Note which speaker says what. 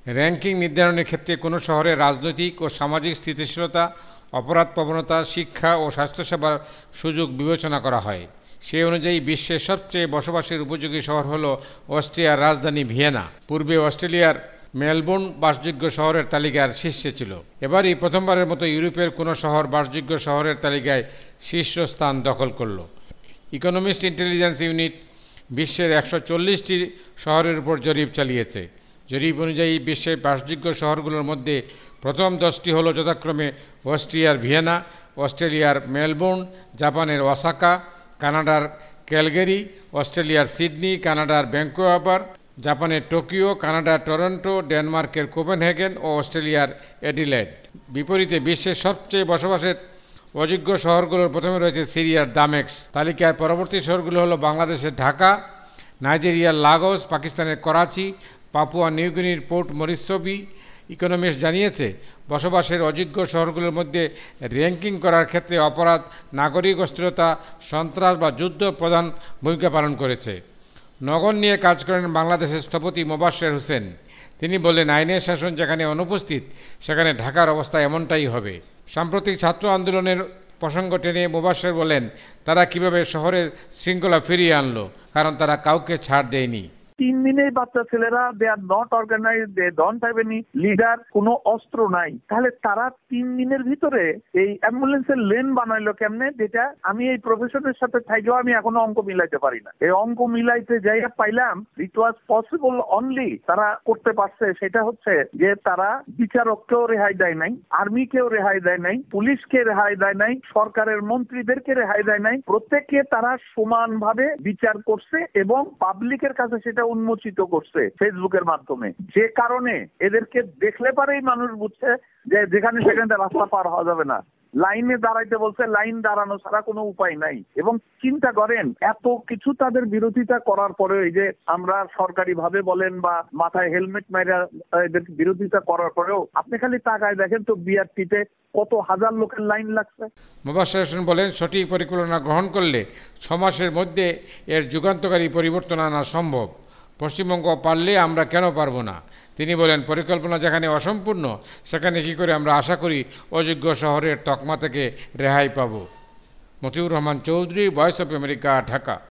Speaker 1: Ranking নির্ধারণের ক্ষেত্রে কোনো শহরের রাজনৈতিক ও সামাজিক স্থিতিশীলতা, অপরাধ প্রবণতা, শিক্ষা ও স্বাস্থ্যসেবার সুযোগ বিবেচনা করা হয়। সেই অনুযায়ী বিশ্বের সবচেয়ে বসবাসের উপযোগী শহর হল অস্ট্রিয়ার রাজধানী ভিয়েনা। পূর্বে অস্ট্রেলিয়ার মেলবোর্ন বাসযোগ্য শহরের তালিকার শীর্ষে ছিল। এবারই প্রথমবারের মতো ইউরোপের কোনো শহর বাসযোগ্য শহরের তালিকায় শীর্ষস্থান দখল করল। ইকোনমিস্ট ইন্টেলিজেন্স ইউনিট বিশ্বের 140টি শহরের উপর জরিপ চালিয়েছে। জরিপ অনুযায়ী বিশ্বের বাসযোগ্য শহরগুলোর মধ্যে প্রথম 10টি হল যথাক্রমে অস্ট্রিয়ার ভিয়েনা, অস্ট্রেলিয়ার মেলবোর্ন, জাপানের ওসাকা, কানাডার ক্যালগারি, অস্ট্রেলিয়ার সিডনি, কানাডার ভ্যাঙ্কুভার, জাপানের টোকিও, কানাডার টরন্টো, ডেনমার্কের কোপেনহেগেন ও অস্ট্রেলিয়ার অ্যাডিলেড। বিপরীতে বিশ্বের সবচেয়ে বসবাসের অযোগ্য শহরগুলোর প্রথমে রয়েছে সিরিয়ার দামেস্ক। তালিকার পরবর্তী শহরগুলো হলো বাংলাদেশের ঢাকা, নাইজেরিয়ার লাগোস, পাকিস্তানের করাচি, পাপুয়া নিউগিনির পোর্ট মরিসবি। ইকোনমিস্ট জানিয়েছে, বসবাসের অযোগ্য শহরগুলোর মধ্যে র্যাঙ্কিং করার ক্ষেত্রে অপরাধ, নাগরিক অস্থিরতা, সন্ত্রাস বা যুদ্ধ প্রধান ভূমিকা পালন করেছে। নগর নিয়ে কাজ করেন বাংলাদেশের স্থপতি মোবাশ্বের হোসেন। তিনি বলেন, আইনের শাসন যেখানে অনুপস্থিত সেখানে ঢাকার অবস্থা এমনটাই হবে। সাম্প্রতিক ছাত্র আন্দোলনের প্রসঙ্গ টেনে মোবাশ্বের বলেন, তারা কিভাবে শহরের শৃঙ্খলা ফিরিয়ে আনলো, কারণ তারা কাউকে ছাড় দেয়নি।
Speaker 2: 3 দিনের বাচ্চা ছেলেরা, they are not organise, they don't have any leader, কোনো অস্ত্র নাই। তাহলে তারা 3 দিনের ভিতরে এই অ্যাম্বুলেন্সের লেন বানাইলো কেমনে? যেটা আমি এই প্রফেশনের সাথে থাকলেও আমি এখনো অঙ্ক মিলাইতে পারি না। এই অঙ্ক মিলাইতে যাই পাইলাম, ইট ওয়াজ পসিবল অনলি তারা করতে পারছে সেটা হচ্ছে যে তারা বিচারককেও রেহাই দেয় নাই, আর্মিকেও রেহাই দেয় নাই, পুলিশকে রেহাই দেয় নাই, সরকারের মন্ত্রীদেরকে রেহাই দেয় নাই। প্রত্যেককে তারা সমানভাবে বিচার করছে এবং পাবলিকের কাছে সেটা উন্মোচিত করছে ফেসবুকের মাধ্যমে। যে কারণে এদেরকে দেখলে পারেই মানুষ বুঝছে যে যেখানে সেখানে রাস্তা পার হওয়া যাবে না। লাইনে দাঁড়াইতে বলছে, লাইন দাঁড়ানো ছাড়া কোনো উপায় নাই। এবং চিন্তা করেন, এত কিছু তাদের বিরোধিতা করার পরে, এই যে আমরা সরকারি ভাবে বলেন বা মাথায় হেলমেট মাইরা এদের বিরোধিতা করার পরেও আপনি খালি তাকায় দেখেন তো বিআরটিতে কত হাজার লোকের লাইন লাগছে।
Speaker 1: মোবাশ্বের হোসেন বলেন, সঠিক পরিকল্পনা গ্রহণ করলে 6 মাসের মধ্যে এর যুগান্তকারী পরিবর্তন আনা সম্ভব। পশ্চিমবঙ্গ পারলে আমরা কেন পারবো না? তিনি বলেন, পরিকল্পনা যেখানে অসম্পূর্ণ সেখানে কি করে আমরা আশা করি অযোগ্য শহরের তকমা থেকে রেহাই পাব। Motiur Rahman Chowdhury, voice of America, Dhaka.